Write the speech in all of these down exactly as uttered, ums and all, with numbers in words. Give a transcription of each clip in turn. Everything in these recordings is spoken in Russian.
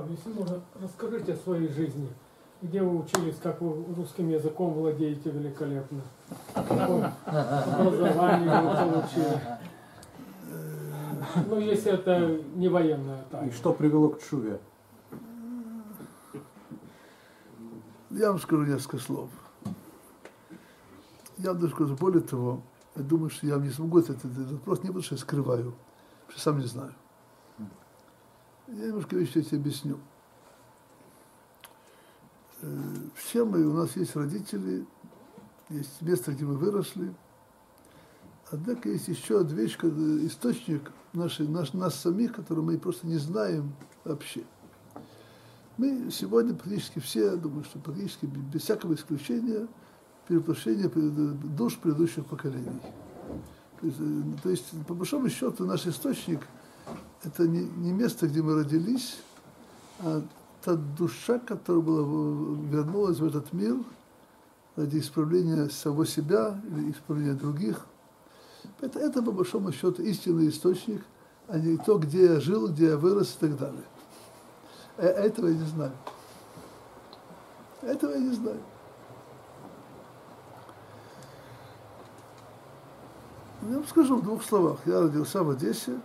если можно, расскажите о своей жизни. Где вы учились, как вы русским языком владеете великолепно? Какое образование вы получили? Ну, если это не военная тайна. И что привело к тшуве? Я вам скажу несколько слов. Я вам даже скажу, более того, я думаю, что я не смогу этот, этот вопрос, не потому что я скрываю, потому что сам не знаю. Я немножко вещи эти объясню. Все мы, у нас есть родители, есть место, где мы выросли. Однако есть еще одна вещь, источник нашей, наш, нас самих, который мы просто не знаем вообще. Мы сегодня практически все, я думаю, что практически без всякого исключения, перевоплощение душ предыдущих поколений. То есть, то есть, по большому счету, наш источник – это не, не место, где мы родились, а та душа, которая была, вернулась в этот мир ради исправления самого себя или исправления других. Это, это, по большому счету, истинный источник, а не то, где я жил, где я вырос и так далее. А этого я не знаю. Этого я не знаю. Я вам скажу в двух словах. Я родился в Одессе,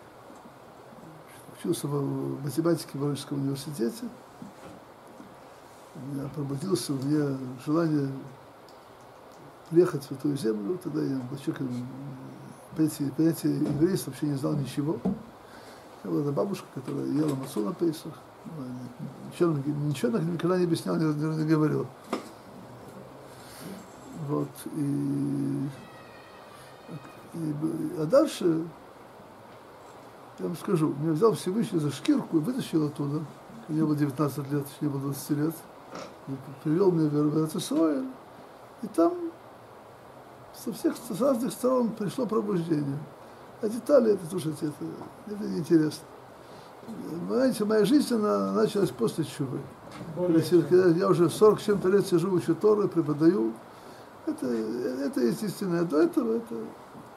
учился в математике в Воронежском университете. У меня пробудился в мне желание приехать в Святую Землю. Тогда я был человеком, понятие, понятие еврейства вообще не знал ничего. У меня была одна бабушка, которая ела мацу на Пейсах. Ничего, ничего никогда не объяснял, не, не, не говорил. Вот. И, и, а дальше, я вам скажу, меня взял Всевышний за шкирку и вытащил оттуда. Мне было девятнадцать лет, мне было двадцать лет. Привел меня в Эрец-Исроэль. И там со всех, с разных сторон пришло пробуждение. А детали, это, слушайте, это, это неинтересно. Знаете, моя жизнь, она началась после тшувы. Когда я уже сорок с чем-то лет сижу, учу Тору, преподаю. Это, это естественно. А до этого это